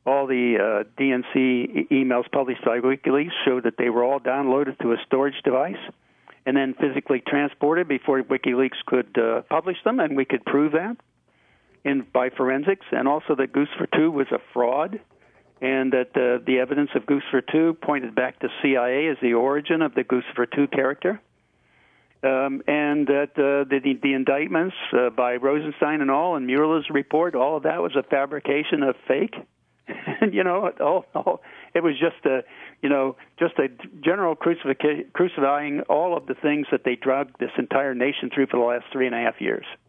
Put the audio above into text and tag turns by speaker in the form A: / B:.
A: all the DNC emails published by WikiLeaks showed that they were all downloaded to a storage device and then physically transported before WikiLeaks could publish them, and we could prove that by forensics, and also that Guccifer 2 was a fraud, and that the evidence of Guccifer 2 pointed back to CIA as the origin of the Guccifer 2 character, and that the indictments by Rosenstein and all, and Mueller's report, all of that was a fabrication of fake. And, it was just a general crucifying all of the things that they drugged this entire nation through for the last 3.5 years.